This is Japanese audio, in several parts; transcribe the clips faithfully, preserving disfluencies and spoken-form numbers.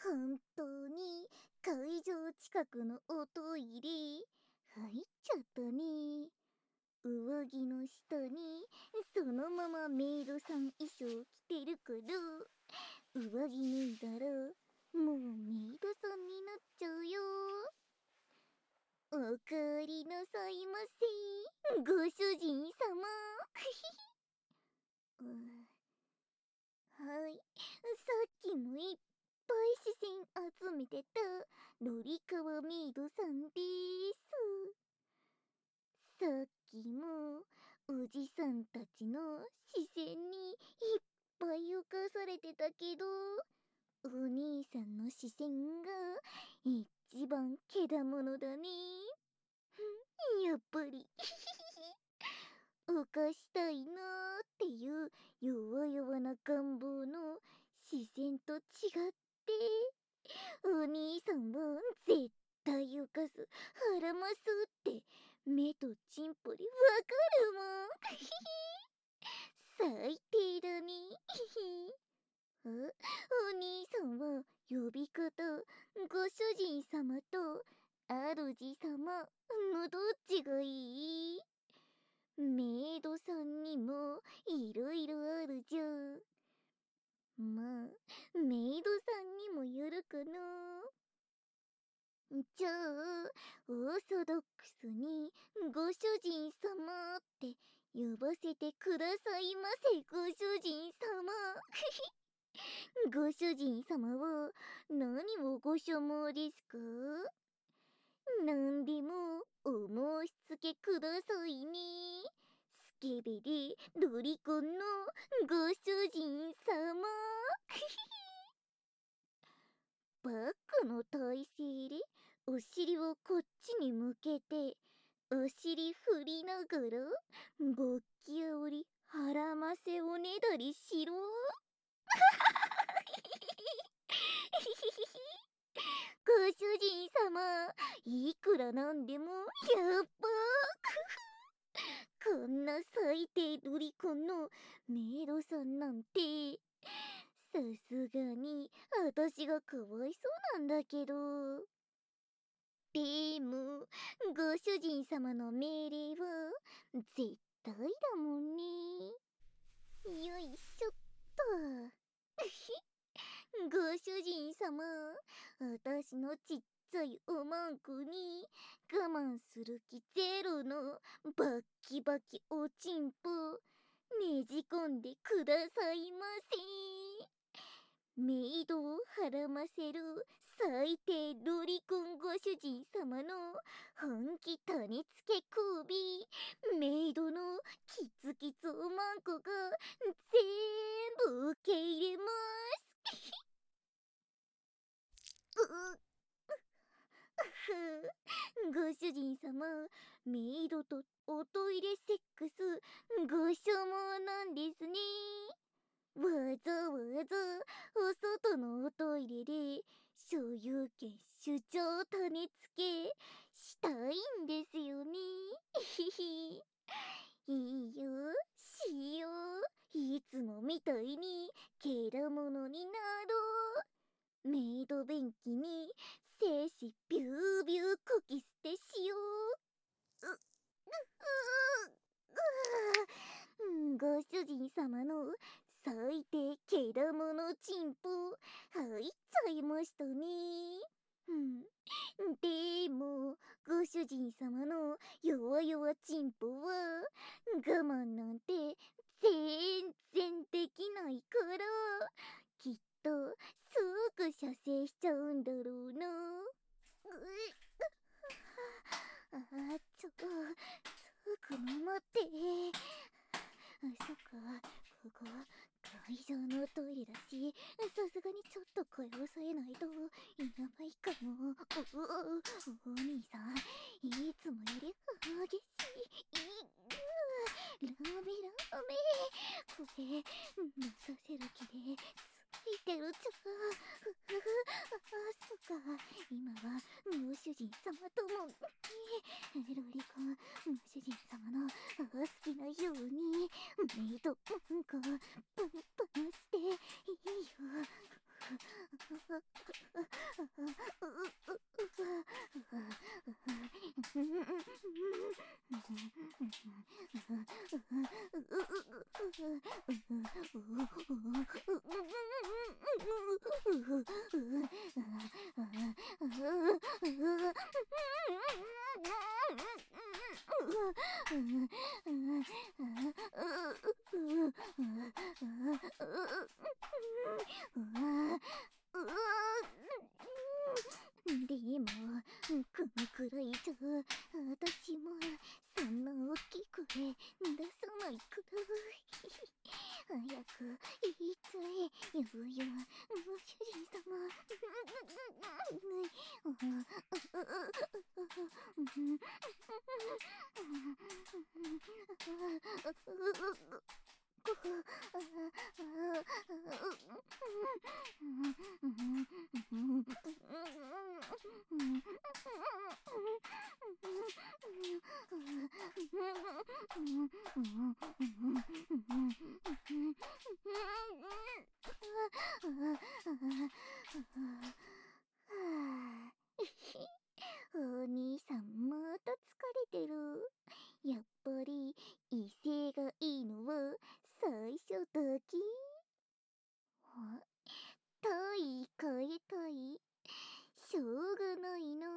本当に会場近くのおトイレ入っちゃったね。上着の下にそのままメイドさん衣装着てるから、上着脱いだらもうメイドさんになっちゃうよ。おかえりなさいませ、ご主人様。うん、はい、さっきもいっぱい視線集めてたロリカワメイドさんです。さっきもおじさんたちの視線にいっぱい浮かされてたけど、お兄さんの視線が一番けだものだね。やっぱり犯したいなーっていう弱々な願望の視線と違って、お兄さんは絶対犯す、腹ますって目とチンポでわかるもん。最低だね。あ、お兄さんは呼び方ご主人様と主様のどっちがいい？メイドさんにもいろいろあるじゃん。まあメイドさんにもよるかな。じゃあオーソドックスにご主人様って呼ばせてくださいませ。ご主人様。ご主人様は何をご所望ですか？何でもお申し付けくださいね。スケベでロリコンのご主人様。バックの体勢でお尻をこっちに向けてお尻振りながら勃起あおり腹ませおねだりしろ。ご主人様、いくらなんでもやっぱこんな最低ロリコンのメイドさんなんて、さすがに私がかわいそうなんだけど。でもご主人様の命令は絶対だもんね。よいしょっと。ご主人様、私のちっちゃいおまんこに我慢する気ゼロのバッキバキおちんぽねじ込んでくださいませ。メイドをはらませる最低ロリコンご主人様の本気種付け首、メイドのキツキツおまんこが全部受け入れます。うご主人様、メイドとおトイレセックスご所望なんですね。わざわざお外のおトイレで所有権主張種付けしたいんですよね。いいよ、しよう。いつもみたいにけだものになろう。メイド便器に精子ビュービューこき捨てしよう。う、う、う、う、ご主人様の最低けだものチンポ入っちゃいましたね。うん、でもご主人様の弱々チンポは我慢なんて全然できないから、きっとすぐ射精しちゃうんだろうな。うああ、ちょっとつくの待って。あ、そっか、ここは会場のトイレだし、さすがにちょっと声を抑えないとやばいかも。お、お、お兄さん、いつもより激しい。いラメラメ、これ出させる気でついてるちゃ。あ、そっか、今はご主人様ともロリコンご主人様の好きなようにメイドうんこプンプンしていいよ。 でも、このくらいじゃ、私もそんな大きい声出さないくらい。早く言いたいよよ、ご主人様。お兄さんまた疲れてる。やっぱり威勢がいいのは最初だけ。あ、体変えたい。しょうがないな。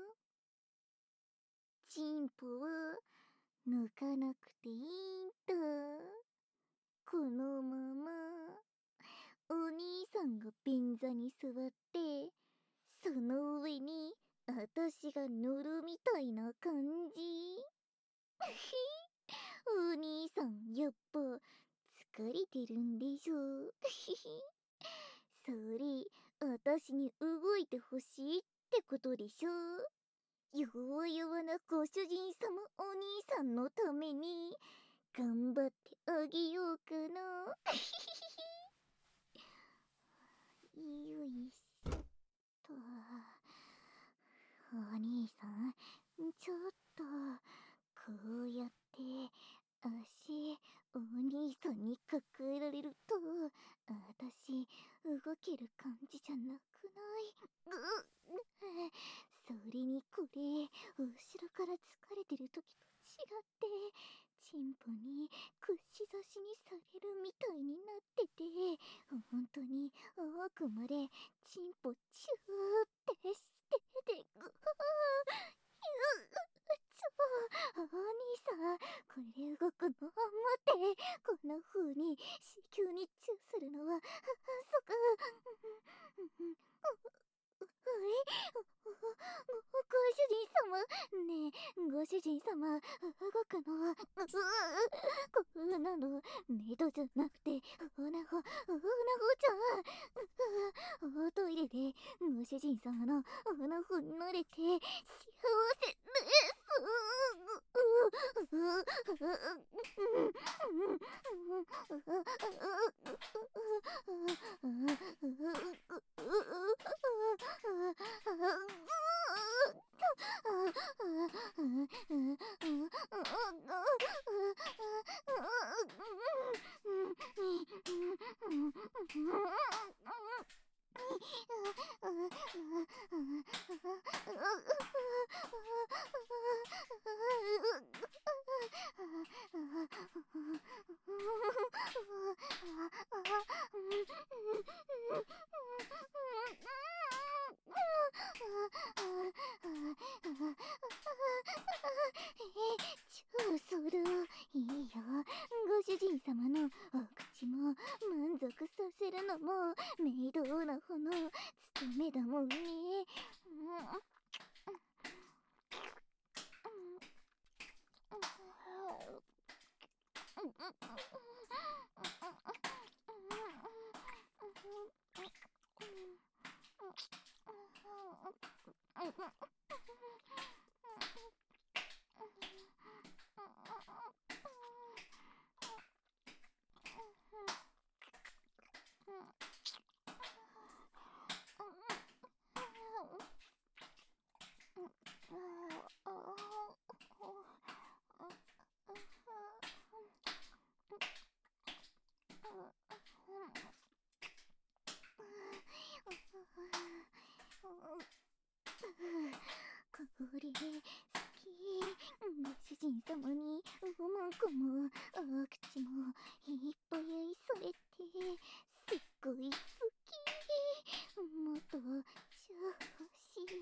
チンポは抜かなくていいんだ。このままお兄さんが便座に座って、その上に私が乗るみたいな感じ。お兄さんやっぱ疲れてるんでしょ。それ私に動いてほしいってことでしょ。弱々なご主人様お兄さんのために頑張ってあげようかな。よいしょと。お兄さん、ちょっとこうやって足お兄さんに抱えられると私動ける感じじゃなくない？ぐっそれにこれ後ろから疲れてる時と違ってチンポに串刺しにされるみたいになってて、本当に奥までチンポチューってしてて、ぐっちょ、お兄さん、これ動くの待って、こんな風に子宮にチューするのは、そっか、え、ご主人様、ねえ、ご主人様、動くのは、こんなの、メドじゃなくて、オナホ、オナホじゃん。おトイレで、ご主人様のオナホに乗れて、幸せです。超そるいいよ。ご主人様のお口も満足させるのもメイドオナホの務めだもんね。 もお口もいっぱいそれってすっごい好き。もっとちょ欲しい。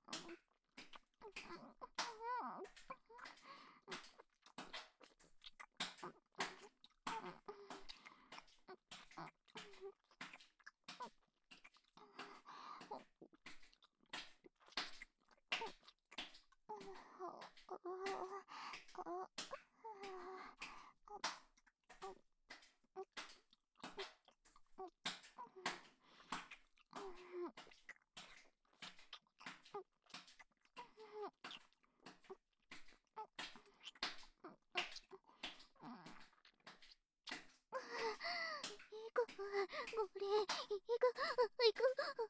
これ、いく、いく、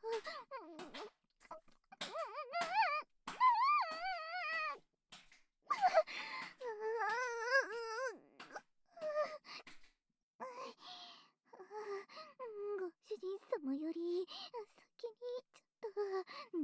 ご主人様より先に行っちゃった。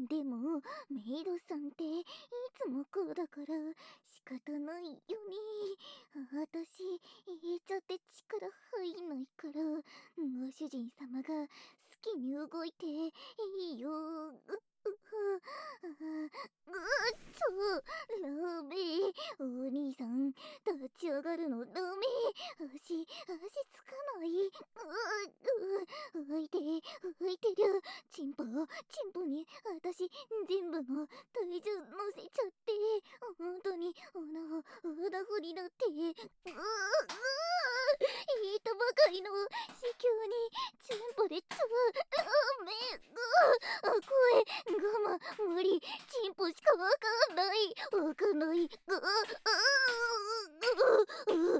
でもメイドさんっていつもこうだから仕方ないよね。私言っちゃって力入んないからご主人様が好きに動いていいよ。うううっとダメ。お兄さん立ち上がるのダメ。足足つかない。うう浮いて浮いてる。チンポチンポに私全部の体重乗せちゃって本当に穴を裏振りだって。うう言ったばかりの子宮にチンポでつうめう声我慢無理。チンポしかわかんないわかんない。ううううううううう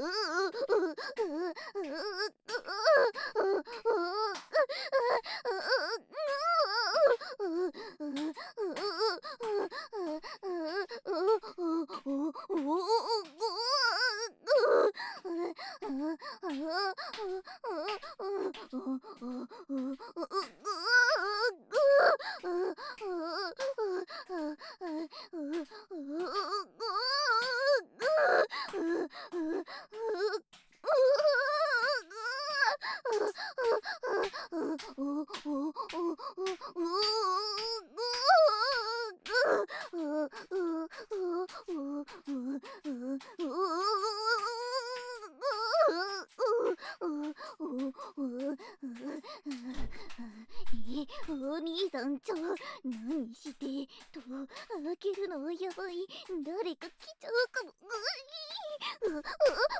お兄さんちょ何してと開けるのやばい。誰か来ちゃうかも。うう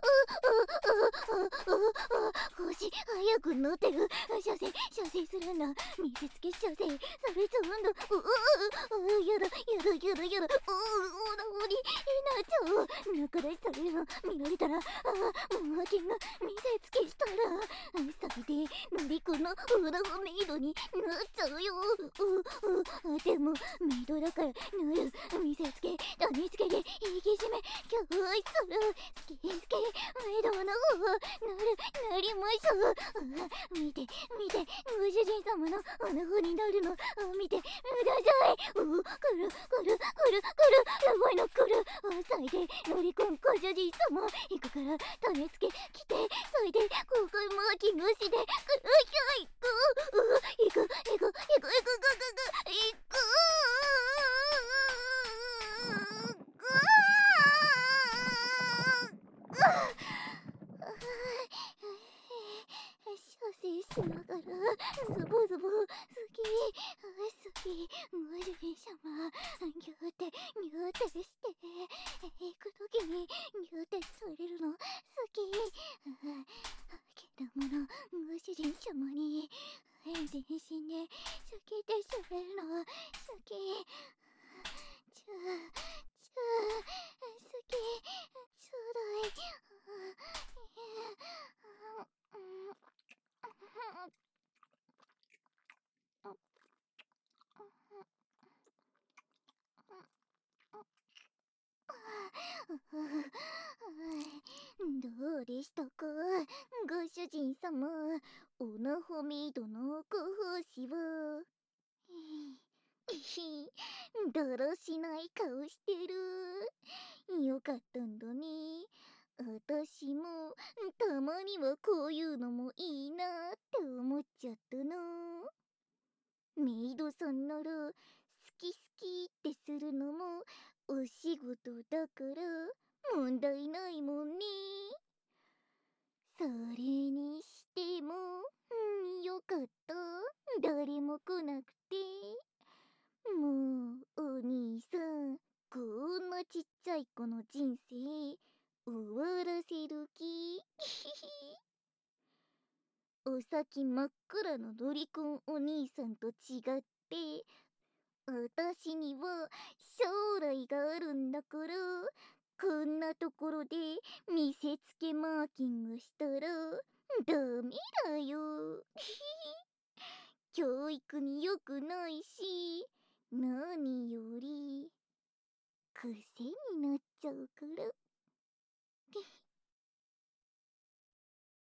腰早く乗ってる。射精射精するんだ。見せつけ射精されちゃうんだ。ううやだやだやだやだ。うおなおになっちゃう。中出しされるの見られたら、あもうわけが見せつけしたら最低のりこのオラフメイドになっちゃうよ。ううでもメイドだからなる。見せつけ種付けで引き締め教育する。好き好きメイドの方はなるなりましょう。見て見てご主人様のおなふになるの見てください。うくるくるくるくるやばいのくる。最低のりこんご主人様行くから種付け来て最低公開マーキングしてください。行く行く行く行く行く行く行く行く射精しながらズボズボ好き好きご主人様ギューってギューってして行くときにギューってされるの好き。けどものご主人様に全身でしゃけてしゃべるの好き。ちゅちゅ好きちょうだい。どうでしたかご主人様。オナホメイドのご奉仕は。だらしない顔してる。よかったんだね。 私もたまにはこういうのもいいなって思っちゃったな。メイドさんなら好き好きってするのもお仕事だから問題ないもんね。それにしても、うん、よかった。誰も来なくて。もう、お兄さん、こんなちっちゃい子の人生、終わらせる気。お先真っ暗のロリコンお兄さんと違って、私には将来があるんだから、こんなところで見せつけマーキングしたらダメだよ。教育に良くないし、何より癖になっちゃう